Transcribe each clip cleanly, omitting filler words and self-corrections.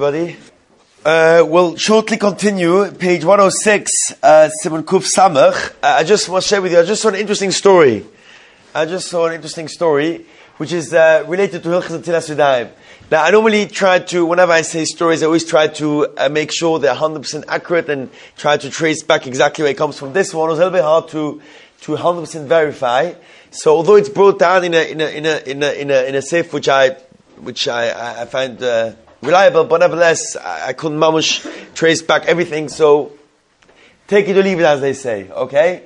everybody. We'll shortly continue, page 106, Simon Kuf Samach. I just want to share with you, I just saw an interesting story, which is related to Hilchos Netilas Yadayim. Now, I normally try to, whenever I say stories, I always try to make sure they're 100% accurate and try to trace back exactly where it comes from. This one was a little bit hard to 100% verify. So, although it's brought down in a safe which I find reliable, but nevertheless, I couldn't mamash trace back everything. So, take it or leave it, as they say. Okay.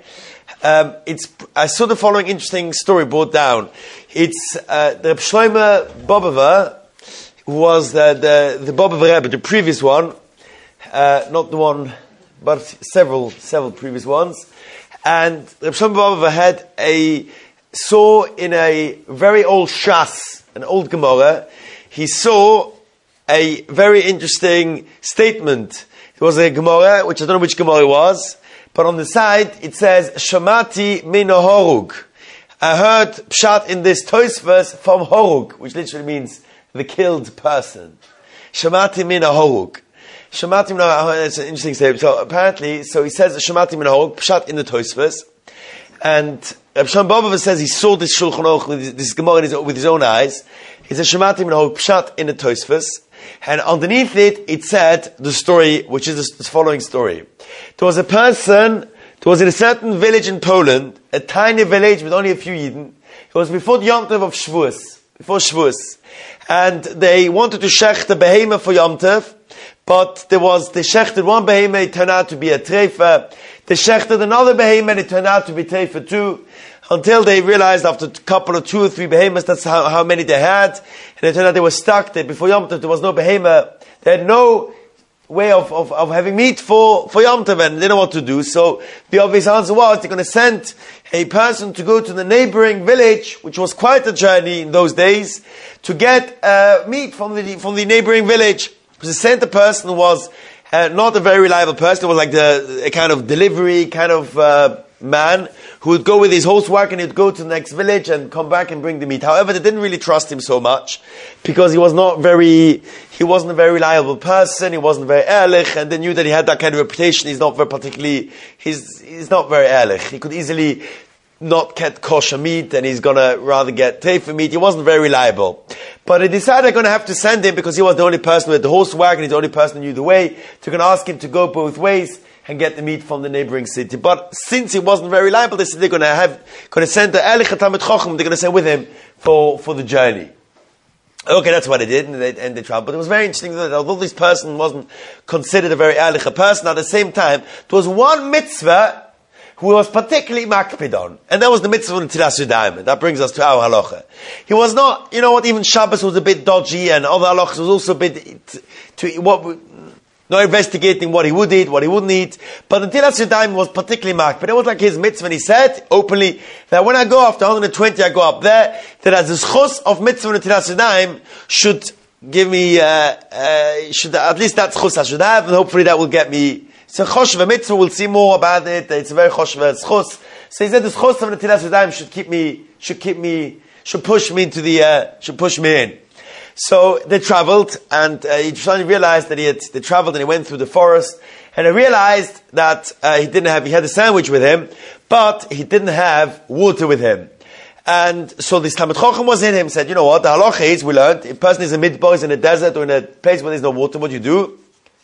I saw the following interesting story brought down. It's the Shlomo Bobover, who was the Bobover Rebbe, the previous one, not the one, but several previous ones. And Reb Shlomo Bobover saw in a very old Shas, an old Gemara, he saw a very interesting statement. It was a Gemara, which I don't know which Gemara it was, but on the side it says, Shamati min horug. I heard pshat in this Tosfos from horug, which literally means the killed person. Shamati min horug. Shamati min horug, it's an interesting statement. So apparently, so he says Shamati min horug, pshat in the Tosfos, and Reb Shlomo Bobover says he saw this Shulchan Aruch, this Gemara with his own eyes. He says Shamati min horug, pshat in the Tosfos. And underneath it said the story, which is the following story. There was a person, there was in a certain village in Poland, a tiny village with only a few Yidden. It was before the Yom Tov of Shavuos. And they wanted to shech the behemoth for Yom Tov, but they shechted one behemoth, it turned out to be a treifa. They shechted another behemoth, it turned out to be treifa too. Until they realized after a couple of 2 or 3 behemoths, that's how many they had. And it turned out they were stuck. Before Yom Tov, there was no behemoth. They had no way of having meat for Yom Tov, and they didn't know what to do. So the obvious answer was, they're going to send a person to go to the neighboring village, which was quite a journey in those days, to get meat from the neighboring village. Because the sent person was not a very reliable person. It was like a kind of delivery kind of man who would go with his horse wagon, he'd go to the next village and come back and bring the meat. However, they didn't really trust him so much because he wasn't a very reliable person, he wasn't very ehrlich, and they knew that he had that kind of reputation. He's not very ehrlich. He could easily not get kosher meat and he's gonna rather get treifa meat. He wasn't very reliable. But they decided they're gonna have to send him because he was the only person with the horse wagon, he's the only person who knew the way. They're gonna ask him to go both ways and get the meat from the neighboring city. But since he wasn't very reliable, they said they're going to send the Ehrlich Talmid Chacham, they're going to send with him for the journey. Okay, that's what they did, and they traveled. But it was very interesting that although this person wasn't considered a very Ehrlich person, at the same time, there was one mitzvah who was particularly makpid on, and that was the mitzvah of Netilas Yadayim. That brings us to our halacha. He was not, even Shabbos was a bit dodgy, and other halachas was also a bit not investigating what he would eat, what he wouldn't eat. But the Netilas Yadayim was particularly marked. But it was like his mitzvah, and he said openly that when I go after 120, I go up there, that as the schus of mitzvah Netilas Yadayim should give me, at least that schus I should have, and hopefully that will get me. It's a choshva mitzvah, we'll see more about it. It's a very choshva schus. So he said the schus of Netilas Yadayim should push me in. So they traveled, and he finally realized that they traveled and he went through the forest, and he realized that he had a sandwich with him, but he didn't have water with him. And so this Talmid Chacham was in him, said, you know what, the halacha is, we learned, if a person is in midbar, is in a desert or in a place where there's no water, what do you do?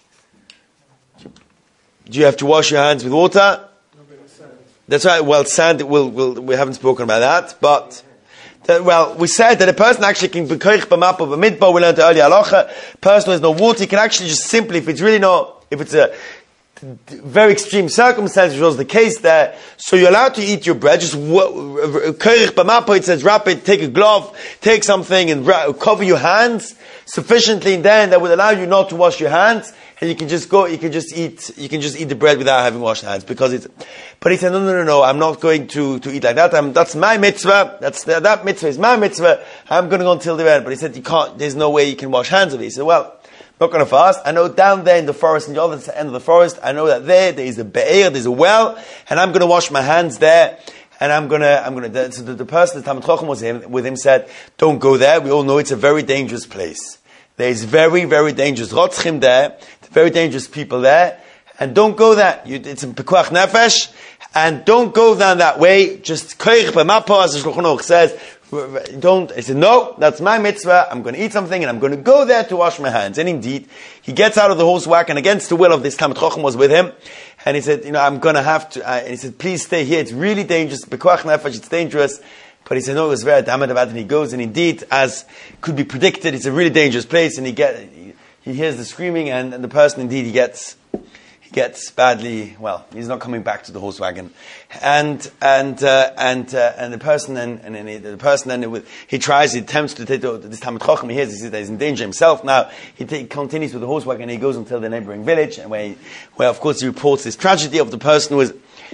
Do you have to wash your hands with water? That's right, well, sand, we haven't spoken about that, but we said that a person actually can be koich b'map of a midbar. We learned earlier halacha. Person who has no water, he can actually just simply, if it's a very extreme circumstance, which was the case there, so you're allowed to eat your bread. Just koich b'map. It says wrap it, take a glove, take something, and cover your hands sufficiently. And then that would allow you not to wash your hands. And you can just eat the bread without having washed hands, but he said, no, I'm not going to eat like that. That's my mitzvah. That mitzvah is my mitzvah. I'm going to go until the end. But he said, there's no way you can wash hands of it. He said, well, I'm not going to fast. I know down there in the forest, in the other end of the forest, I know that there is a be'er, there's a well, and I'm going to wash my hands there. And so the person, the Talmid Chacham was with him, said, don't go there. We all know it's a very dangerous place. There's very, very dangerous rotzchim there, very dangerous people there, and don't go there. It's a pekuach nefesh, and don't go down that way. Just koich b'mapa, as the Shulchan Aruch says. Don't. He said, no, that's my mitzvah. I'm going to eat something, and I'm going to go there to wash my hands. And indeed, he gets out of the horse wagon against the will of this Talmid Chacham was with him, and he said, I'm going to have to. And he said, please stay here. It's really dangerous. Pekuach nefesh. It's dangerous. But he said, no, it was very damaged about it. And he goes, and indeed, as could be predicted, it's a really dangerous place. And he hears the screaming, and the person indeed he gets badly. Well, he's not coming back to the horse wagon, and the person then he tries, he attempts to take this Talmid Chacham. He hears, he says that he's in danger himself. Now he continues with the horse wagon. And he goes until the neighboring village, and where of course he reports this tragedy of the person who was.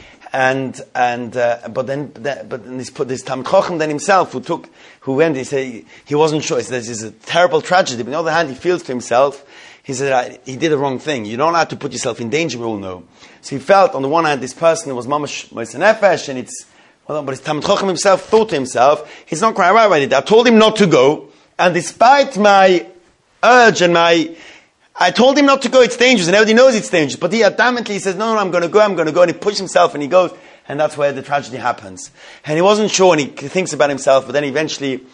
But then this Talmid Chacham then himself who went, he said he wasn't sure. He said this is a terrible tragedy. But on the other hand, he feels to himself, he said he did the wrong thing. You don't have to put yourself in danger. We all know. So he felt on the one hand this person who was mamash moiseh nefesh, and but his Talmid Chacham himself thought to himself, he's not quite right with it. I told him not to go, and despite my urge and I told him not to go, it's dangerous, and everybody knows it's dangerous. But he adamantly says, no, I'm going to go, and he pushes himself, and he goes, and that's where the tragedy happens. And he wasn't sure, and he thinks about himself, but then eventually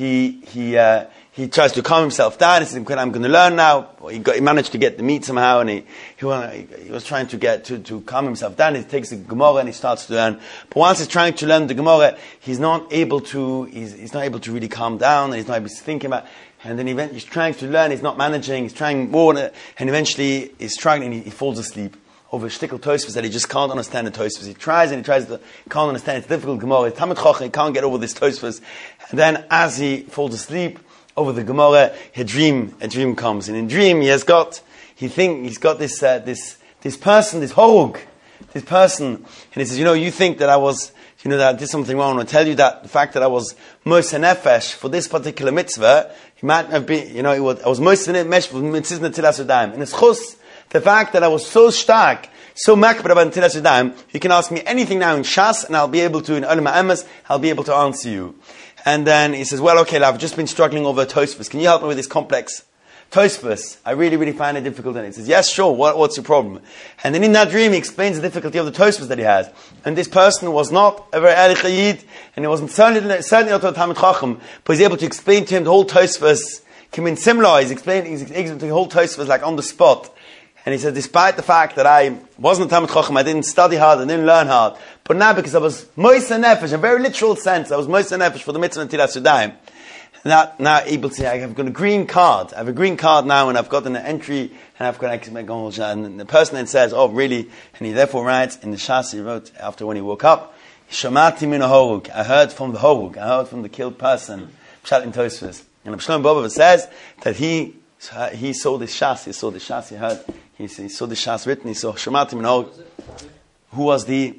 he tries to calm himself down. He says, I'm going to learn now. He managed to get the meat somehow, and he was trying to get to calm himself down. He takes the Gemara and he starts to learn. But once he's trying to learn the Gemara, he's not able to really calm down, and he's not able to think about. And then he's trying to learn, he's not managing, he's trying more, and eventually he's struggling, and he falls asleep over a shtickle Tosfos that he just can't understand the Tosfos. He tries to, can't understand, it's difficult Gemara, it's Talmid Chacham, he can't get over this Tosfos. And then as he falls asleep over the Gemara, a dream comes. And in dream he's got this person, this horug, this person, and he says, you think that that I did something wrong. I want to tell you that the fact that I was moiseh nefesh for this particular mitzvah, he might have been, I was moiseh nefesh for mitzvah Netilas Yadayim. And it's chus, the fact that I was so stark, so makbid about Netilas Yadayim, you can ask me anything now in Shas, and I'll be able to, in Olam HaEmes, I'll be able to answer you. And then he says, well, okay, I've just been struggling over Tosfos. Can you help me with this complex Tosfos? I really, really find it difficult. And he says, yes, sure, what's your problem? And then in that dream, he explains the difficulty of the Tosfos that he has. And this person was not a very ehrlich Yid, and he wasn't certainly not a Talmid Chacham, but he's able to explain to him the whole Tosfos, Kimin Simla, he's explaining the whole Tosfos like on the spot. And he said, despite the fact that I wasn't a Talmid Chacham, I didn't study hard, I didn't learn hard, but now because I was moiseh nefesh, in a very literal sense, I was moiseh nefesh for the mitzvah Netilas Yadayim. Now able to say, I've got a green card. I have a green card now, and I've got an entry, and I've got and the person then says, oh, really? And he therefore writes, in the Shas he wrote, after when he woke up, Shamati min horug. I heard from the horug. I heard from the killed person. Pshat in Tosfos. And Abshalom Bobov says that he saw the Shas, he saw the Shas written, he saw Shamati min horug. Who was the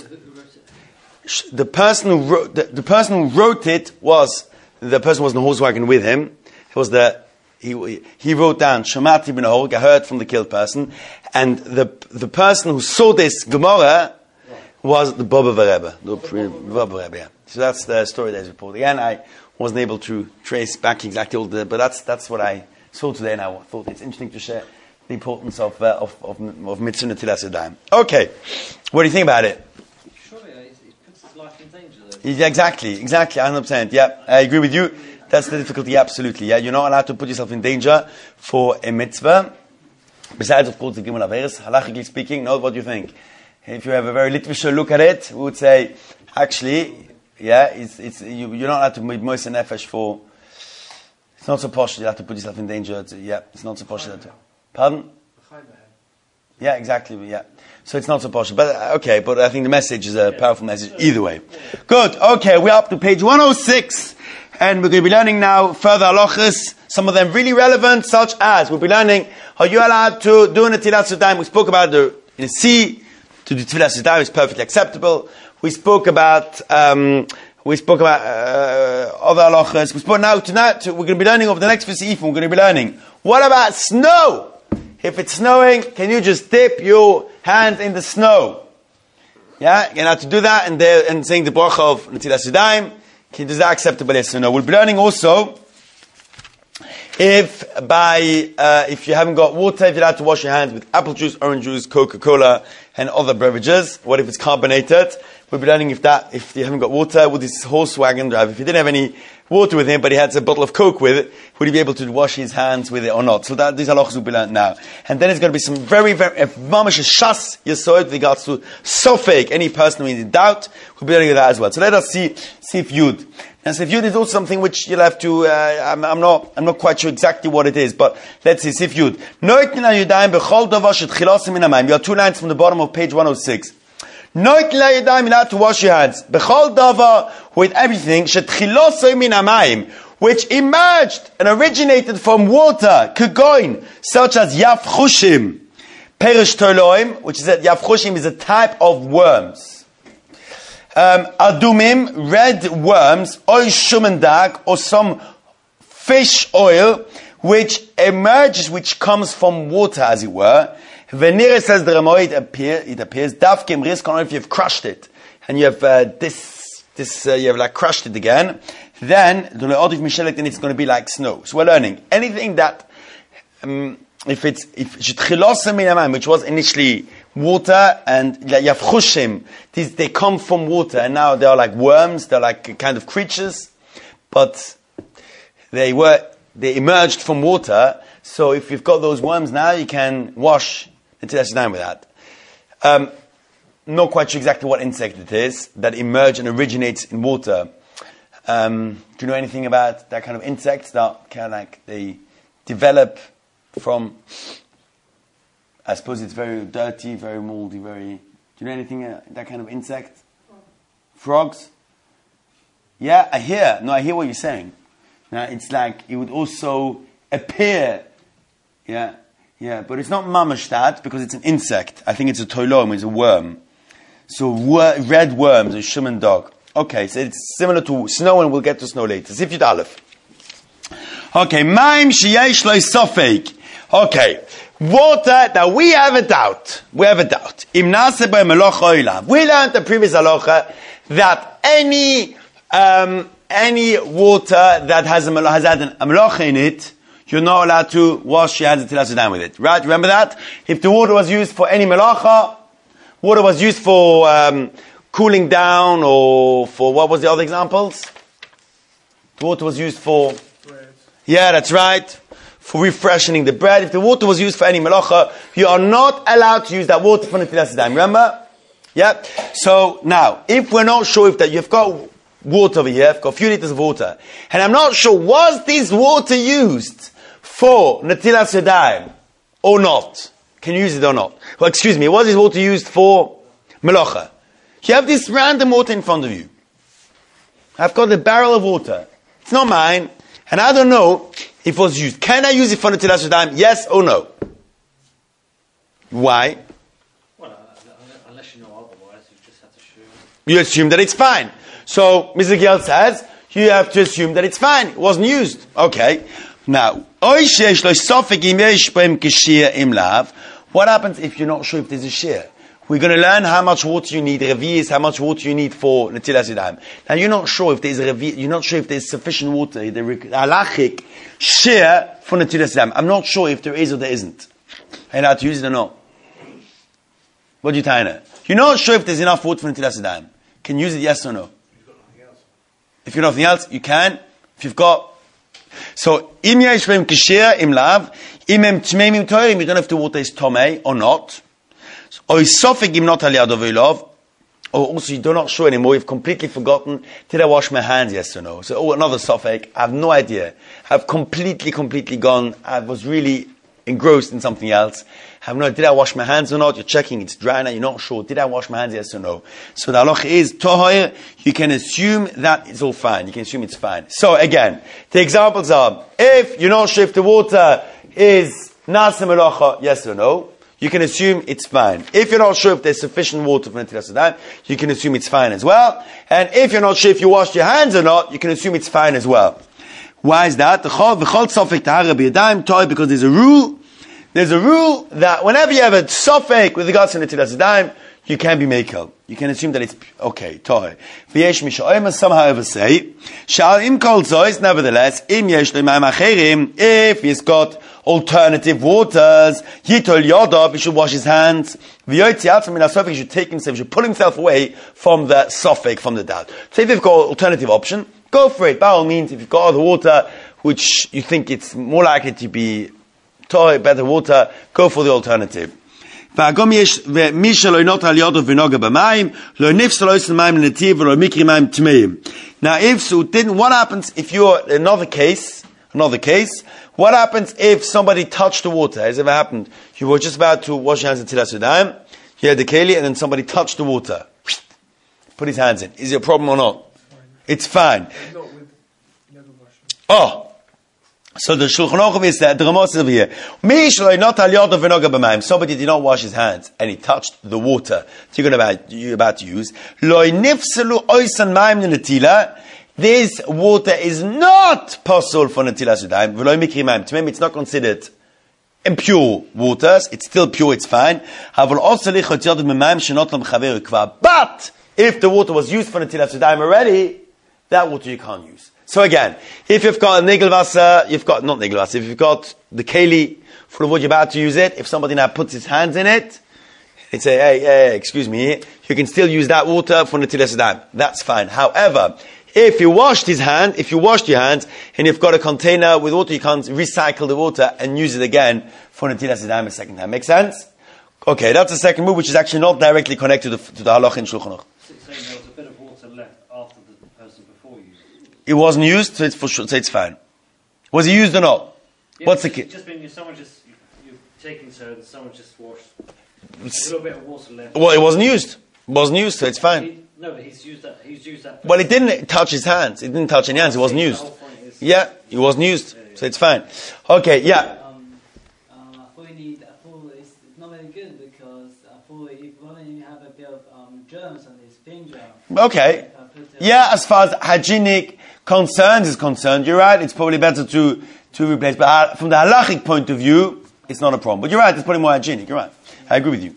person who wrote it was, the person was in the horse wagon with him. It was he wrote down Shamati bin Horg, I heard from the killed person, and the person who saw this Gemara was the Baba Rebbe. Yeah. So that's the story that is reported. Again, I wasn't able to trace back exactly all but that's what I saw today, and I thought it's interesting to share the importance of mitzvah Netilas Yadayim. Okay, what do you think about it? Yeah, exactly, 100%. Yeah, I agree with you. That's the difficulty, absolutely. Yeah, you're not allowed to put yourself in danger for a mitzvah. Besides, of course, the Gimel Averis, halachically speaking, know what you think. If you have a very litvish look at it, we would say, actually, yeah, you're not allowed to be moiseh nefesh for. It's not so posh. You have to put yourself in danger. It's not so posh. Pardon? Yeah, exactly. Yeah. So it's not so posh. But okay, but I think the message is a powerful message either way. Good. Okay, we're up to page 106, and we're going to be learning now further halachas, some of them really relevant, such as we'll be learning, are you allowed to do Netilas Yadayim? We spoke about in the sea, to do Netilas Yadayim is perfectly acceptable. We spoke about other halachas. We're going to be learning over the next few seifim. We're going to be learning, what about snow? If it's snowing, can you just dip your hand in the snow? Yeah, you're allowed to do that, and saying the bracha of Netilas Yadayim. Is that acceptable? Yes or no? We'll be learning also, if you haven't got water, if you're allowed to wash your hands with apple juice, orange juice, Coca-Cola, and other beverages, what if it's carbonated? We'll be learning if you haven't got water, would this horse wagon driver, if he didn't have any water with him, but he had a bottle of Coke with it, would he be able to wash his hands with it or not? So these halachas will be learned now. And then there's going to be some very, very, mamash shas yesod with regards to sofek, any person who is in doubt, we'll be learning that as well. So let us see Sif Yud. Now Sif Yud is also something which you'll have to, I'm not quite sure exactly what it is, but let's see, Sif Yud. You have 2 lines from the bottom of page 106. Noit la yadayim, you're allowed to wash your hands. Bechol davar, with everything, shetchilosoi min hamayim, which emerged and originated from water, kegoin, such as yafchushim, perish toloim, which is that yafchushim is a type of worms. Adumim, red worms, oil shumendag, or some fish oil, which emerges, which comes from water, as it were. Venire says the Ramoy, it appears, Davkim Rizkon, if you've crushed it, and you have you have like crushed it again, then it's going to be like snow. So we're learning anything that, which was initially water, and Yavchushim, they come from water, and now they are like worms, they're like kind of creatures, but they emerged from water. So if you've got those worms now, you can wash Netilas Yadayim with that. Not quite sure exactly what insect it is that emerge and originates in water. Do you know anything about that kind of insects that kind of like they develop from? I suppose it's very dirty, very moldy, very. Do you know anything that kind of insect? Frogs. Yeah, I hear what you're saying. Now it's like it would also appear. Yeah, but it's not mamashtat because it's an insect. I think it's a toilom, it's a worm. So red worms, a shuman dog. Okay, so it's similar to snow, and we'll get to snow later. Sif Yud Aleph. Okay, maim sheyesh lo sofek. Okay, water that we have a doubt. Im nase by meloch oilav. We learned the previous halacha that any water that has had a meloch in it, you're not allowed to wash your hands until you down with it. Right? Remember that? If the water was used for any melacha, water was used for cooling down, or for, what was the other examples? The water was used for bread. Yeah, that's right. For refreshing the bread. If the water was used for any melacha, you are not allowed to use that water for netilas yadayim. Remember? Yeah? So, now, if we're not sure if that you've got water over here, I've got a few liters of water, and I'm not sure, was this water used for netilas yadayim or not? Can you use it or not? Well, excuse me, was this water used for melacha? You have this random water in front of you. I've got a barrel of water. It's not mine, and I don't know if it was used. Can I use it for netilas yadayim? Yes or no? Why? Well, unless you know otherwise, you just have to assume. You assume that it's fine. So, Mr. Giel says, you have to assume that it's fine. It wasn't used. Okay. Now, what happens if you're not sure if there's a shear? We're going to learn how much water you need, revi'is, how much water you need for netilas yadayim. Now, you're not sure if there's you're not sure if there's sufficient water, the halachic shear for netilas yadayim. I'm not sure if there is or there isn't. Are you allowed to use it or not? What do you tie in? You're not sure if there's enough water for netilas yadayim. Can you use it, yes or no? If you've got nothing else, you can. If you've got. So, im yeshvim kishir, im lav, im tmeimim toirim, you don't have to water is tomei or not. Or sofik im not aliyad of ilov, or also you're not sure anymore, you've completely forgotten, did I wash my hands, yes or no? So, another sofik, I have no idea. I've completely gone, I was really engrossed in something else. I have no idea, did I wash my hands or not? You're checking, it's dry now, you're not sure, did I wash my hands, yes or no? So the halacha is, tohir, you can assume that it's all fine. You can assume it's fine. So again, the examples are, if you're not sure if the water is nasa melacha, yes or no, you can assume it's fine. If you're not sure if there's sufficient water for netilas yadayim, you can assume it's fine as well. And if you're not sure if you washed your hands or not, you can assume it's fine as well. Why is that? Because there's a rule. There's a rule that whenever you have a sofek with regards to netilas yadayim, you can be mekel. You can assume that it's okay. Toy. V'yesh mishayim some however say shall im kol zois. Nevertheless, im yesh le'mayim acherim. If he's got alternative waters, yitol yodav, he should wash his hands. V'yotzi atzam min hasofek, he should take himself, he should pull himself away from the sofek, from the doubt. So if you've got alternative option, go for it. By all means, if you've got other water which you think it's more likely to be toy, better water, go for the alternative. Now, if so didn't, what happens if you're another case, what happens if somebody touched the water? Has it ever happened? You were just about to wash your hands in Tilas Yadayim, you had the keli, and then somebody touched the water. Put his hands in. Is it a problem or not? It's fine. Oh! So the Shulchan Aruch is that the Ramos is over here. Somebody did not wash his hands and he touched the water that you're about to use. This water is not possible for Netilas Yadayim. To me, it's not considered impure waters. It's still pure. It's fine. But if the water was used for Netilas Yadayim already, that water you can't use. So again, if you've got a Nigelwasser, if you've got the keli full of water, you're about to use it, if somebody now puts his hands in it, they say, hey, excuse me, you can still use that water for Netilas Yadayim. That's fine. However, if you washed your hands, and you've got a container with water, you can't recycle the water and use it again for Netilas Yadayim a second time. Make sense? Okay, that's the second move, which is actually not directly connected to the halach in Shulchan Aruch. So there was a bit of water left after the person before used it. It wasn't used, so it's for sure, so it's fine. Was it used or not? Yeah, what's the key? Just been someone just you're taking soda, someone just washed. There's a little bit of water left. Well, it wasn't used. It wasn't used, so it's fine. No, but he's used that. Well, it didn't touch his hands. It didn't touch any hands. It wasn't used. Yeah, it wasn't used, so it's fine. Okay, yeah. It's not very good because if you have a bit of germs on his finger. Okay. Yeah, as far as hygienic concerns is concerned, you're right. It's probably better to replace. But from the halachic point of view, it's not a problem. But you're right. It's probably more hygienic. You're right. I agree with you.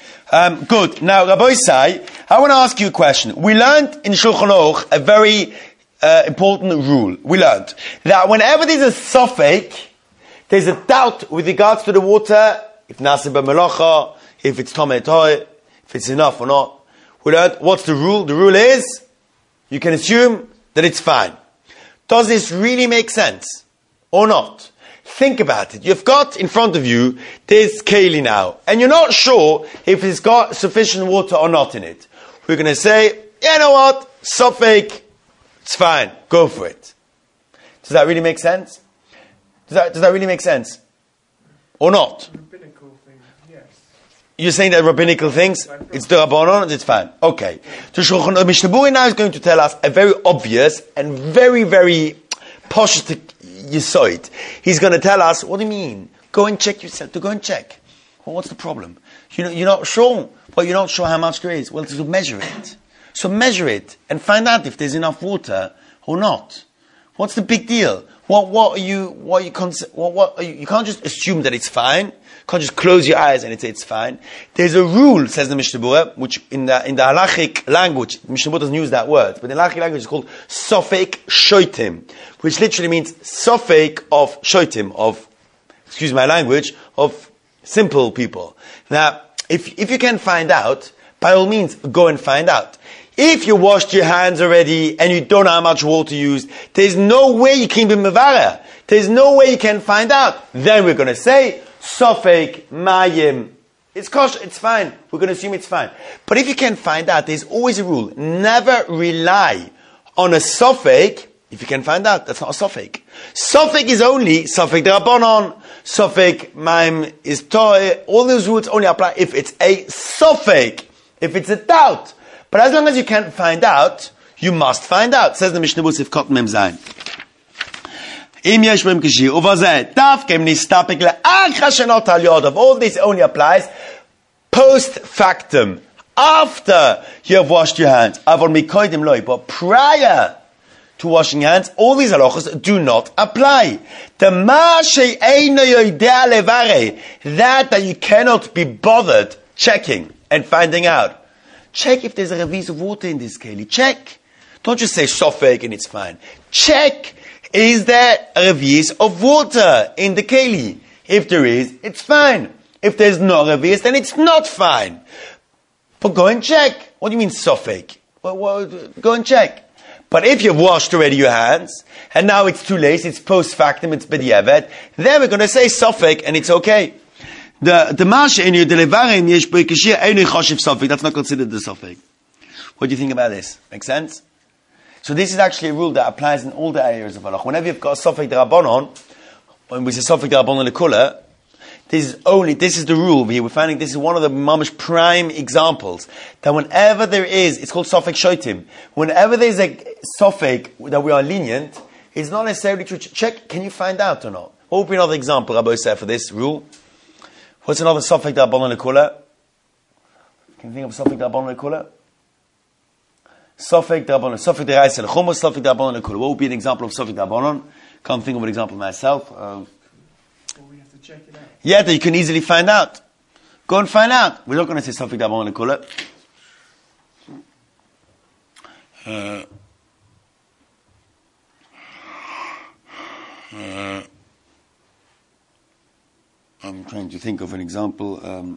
Good. Now, Rabbi Sai, I want to ask you a question. We learned in Shulchan Aruch a very important rule. We learned that whenever there's a sofek, there's a doubt with regards to the water, if nasi b'melacha, if it's tomei toy, if it's enough or not. We learned, what's the rule? The rule is, you can assume that it's fine. Does this really make sense? Or not? Think about it. You've got in front of you this keli now, and you're not sure if it's got sufficient water or not in it. We're going to say, you know what? Sofek, it's fine. Go for it. Does that really make sense? Does that really make sense? Or not? Rabbinical thing, yes. You're saying that rabbinical things, it's the Rabbanon, it's fine. Okay. So Shulchan Mishnah Berurah now is going to tell us a very obvious and very, very poshut yisoid. He's going to tell us, what do you mean? Go and check yourself. To go and check. Well, what's the problem? You're not sure. Well, you're not sure how much there is. Well, to measure it. So measure it and find out if there's enough water or not. What's the big deal? You can't just assume that it's fine. You can't just close your eyes and say it's fine. There's a rule, says the Mishnah Berurah, which in the halachic language, Mishnah Berurah doesn't use that word, but in the halachic language it's called sofek shoitim, which literally means sofek of shoitim, of, excuse my language, of simple people. Now, if you can find out, by all means, go and find out. If you washed your hands already and you don't know how much water you used, there's no way you can be mevareh. There's no way you can find out. Then we're going to say, sofek, mayim. It's kosher, it's fine. We're going to assume it's fine. But if you can find out, there's always a rule. Never rely on a sofek. If you can find out, that's not a sofek. Sofek is only sofek d'Rabbanan. Sofek, mayim is toy. All those rules only apply if it's a sofek. If it's a doubt. But as long as you can't find out, you must find out. Says the Mishnah Berurah, Sifkot Mem Zayin. Im yesh b'hem kashir, uvazeh, davkem nistapik le'ach hashanot al yodav. All this only applies post factum. After you have washed your hands. Avol mikoidim loi. But prior to washing your hands, all these halachos do not apply. The ma she'eino yodea levare. That you cannot be bothered checking and finding out. check if there's a revis of water in this keli. Check. Don't just say sofek and it's fine. Check. Is there a revis of water in the keli? If there is, it's fine. If there's no revis, then it's not fine. But go and check. What do you mean sofek? Well, go and check. But if you've washed already your hands, and now it's too late, it's post factum, it's b'diavad, then we're going to say sofek, and it's okay. The masha in your delivarim yesh b'kashir einu choshev sofek. That's not considered the sofek. What do you think about this? Make sense? So this is actually a rule that applies in all the areas of halach. Whenever you've got a sofek d'Rabbanon, when we say sofek d'Rabbanon lekula, this is the rule here. We're finding this is one of the mamish prime examples that whenever there is, it's called sofek shoitim. Whenever there's a sofek that we are lenient, it's not necessarily true. Check, can you find out or not? What would be another example, Rabbi said, for this rule? What's another sofek d'Rabbanon lekula? Can you think of sofek d'Rabbanon lekula? Sofek d'Rabbanon, sofek d'Raisa l'chumos, sofek d'Rabbanon lekula. What would be an example of sofek d'Rabbanon? Can't think of an example myself. Well, we have to check it out. Yeah, that you can easily find out. Go and find out. We're not going to say sofek d'Rabbanon lekula. I'm trying to think of an example.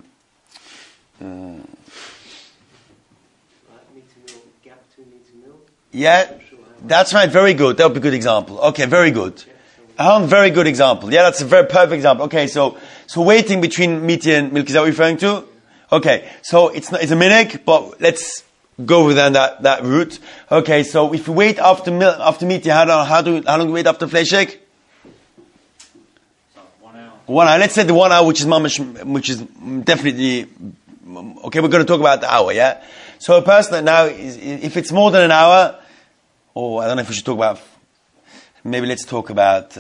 Yeah, that's right. Very good. That would be a good example. Okay, very good. Very good example. Yeah, that's a very perfect example. Okay, so waiting between Miti and milk, is that what you're referring to? Okay, so it's a minig, but let's go with that route. Okay, so if you wait after Miti, how long do you wait after Fleshek? 1 hour. Let's say the 1 hour, which is definitely okay. We're going to talk about the hour. Yeah. So a person that now if it's more than an hour, or I don't know if we should talk about. Maybe let's talk about.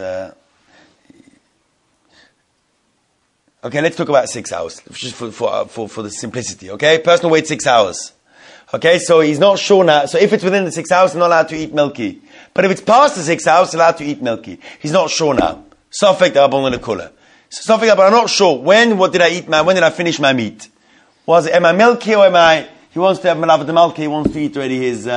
Okay, let's talk about 6 hours, just for the simplicity. Okay, person waits 6 hours. Okay, so he's not sure now. So if it's within the 6 hours, he's not allowed to eat milky. But if it's past the 6 hours, he's allowed to eat milky. He's not sure now. Sofek d'Rabbanon lekula. So Sofek, but I'm not sure. What did I eat? When did I finish my meat? Am I milky or am I? He wants to have malav the milky. He wants to eat already his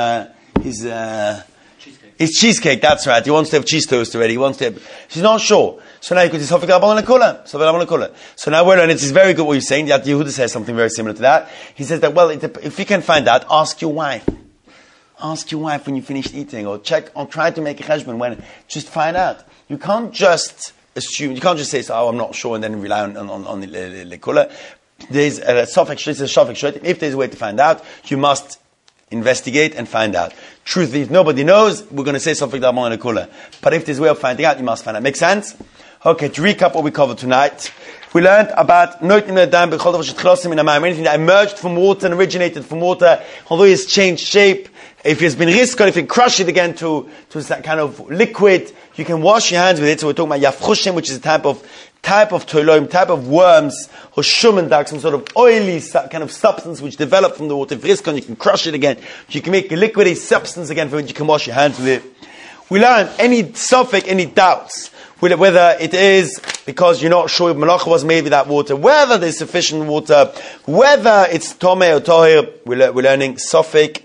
cheesecake. That's right. He wants to have cheese toast already. He wants to have. He's not sure. So now you could say Sofek d'Rabbanon lekula. So now we're learning. It's very good what you're saying. That Yehuda says something very similar to that. He says that if you can find out, ask your wife. Ask your wife when you finished eating, or check, or try to make a cheshbon when. Just find out. You can't just assume. You can't just say, "Oh, I'm not sure," and then rely on the lekula. There's a sofek shot. If there's a way to find out, you must investigate and find out. Truth is, nobody knows. We're going to say sofek d'Rabbanon lekula. But if there's a way of finding out, you must find out. Make sense? Okay. To recap what we covered tonight, we learned about anything that emerged from water and originated from water, although it's changed shape. If it's been risked, if you crush it again to that kind of liquid, you can wash your hands with it. So we're talking about yafchushim, which is a type of toiloim, type of worms, or shumendak, some sort of oily kind of substance which developed from the water. If risked, you can crush it again. You can make a liquidy substance again from which you can wash your hands with it. We learned any sofek, any doubts, whether it is because you're not sure if malacha was made with that water, whether there's sufficient water, whether it's tomei or tohir. We're learning sofek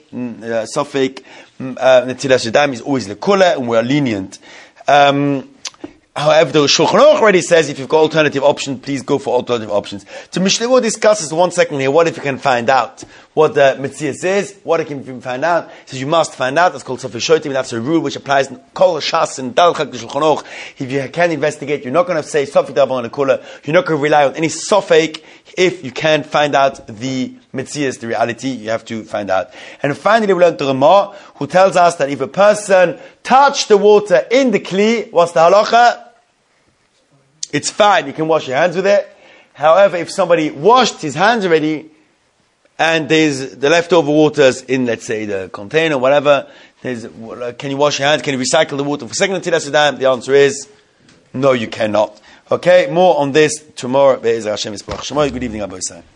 netilas yadayim is always lekula, and we're lenient. However, the Shulchan Aruch already says if you've got alternative options, please go for alternative options. To Mishnah, we'll discuss this 1 second here. What if you can find out what the Metzias is? What if you can find out? He says you must find out. That's called Sofek Shotim. That's a rule which applies in Kol Shas and Dalchak the Shulchan Aruch. If you can investigate, you're not going to say Sofek d'Rabbanon lekula. You're not going to rely on any Sofek. If you can find out the Metzias, the reality, you have to find out. And finally, we learned the Ramah, who tells us that if a person touched the water in the Kli, what's the halacha? It's fine, you can wash your hands with it. However, if somebody washed his hands already, and there's the leftover waters in, let's say, the container, whatever, can you wash your hands? Can you recycle the water for second netilas yadayim? The answer is, no, you cannot. Okay, more on this tomorrow. Good evening, Abba Yisrael.